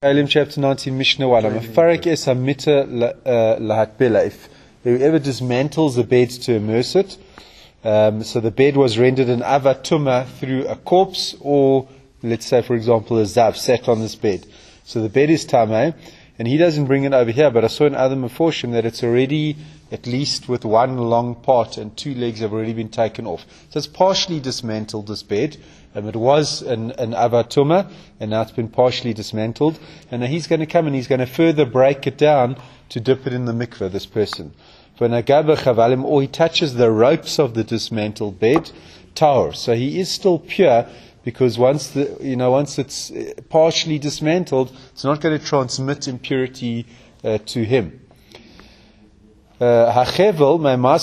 Elim chapter 19, Mishnah 1. If whoever dismantles the bed to immerse it, so the bed was rendered an avatuma through a corpse, or let's say, for example, a zav sat on this bed. So the bed is tameh, and he doesn't bring it over here, but I saw in other meforshim that it's already, at least with one long part and two legs have already been taken off. So it's partially dismantled, this bed. It was an avatuma, and now it's been partially dismantled. And now he's going to come and he's going to further break it down to dip it in the mikveh, this person. Or he touches the ropes of the dismantled bed, tahor. So he is still pure, because once it's partially dismantled, it's not going to transmit impurity to him. Hachevel,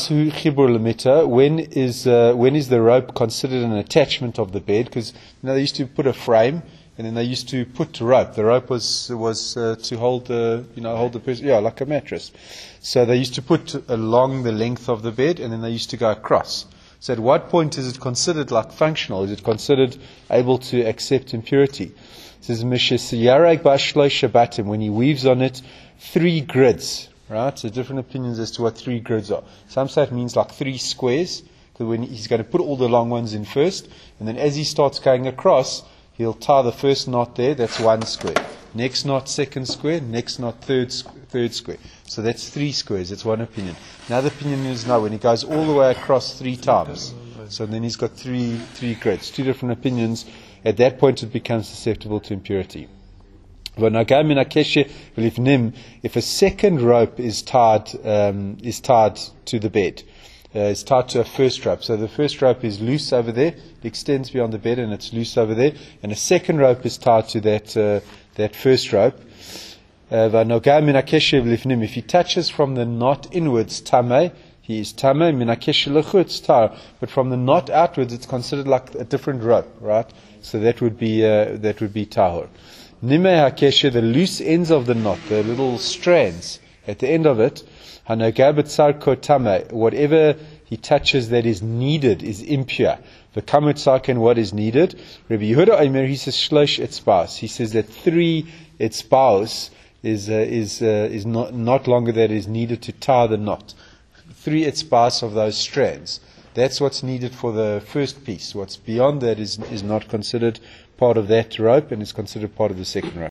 when is the rope considered an attachment of the bed? Because they used to put a frame, and then they used to put rope. The rope was to hold the person, like a mattress. So they used to put along the length of the bed, and then they used to go across. So at what point is it considered like functional? Is it considered able to accept impurity? It says when he weaves on it 3 grids. Right, so different opinions as to what 3 grids are. Some say it means like 3 squares, because when he's going to put all the long ones in first, and then as he starts going across, he'll tie the first knot there, that's 1 square. Next knot, second square, next knot, third square. So that's 3 squares, that's one opinion. Another opinion is no, when he goes all the way across 3 times. So then he's got 3 grids. 2 different opinions. At that point it becomes susceptible to impurity. If a second rope is tied to the bed, is tied to a first rope. So the first rope is loose over there, it extends beyond the bed and it's loose over there, and a second rope is tied to that first rope. If he touches from the knot inwards, tameh, he is tameh, but from the knot outwards, it's considered like a different rope, right? So that would be tahor. Nimei hakeshe, the loose ends of the knot, the little strands at the end of it, whatever he touches that is needed is impure. The kamut and what is needed. Rabbi Yehuda Omer, he says shlosh etzbaos. He says that 3 etzbaos is not longer that is needed to tie the knot. 3 etzbaos of those strands. That's what's needed for the first piece. What's beyond that is not considered part of that rope, and is considered part of the second rope.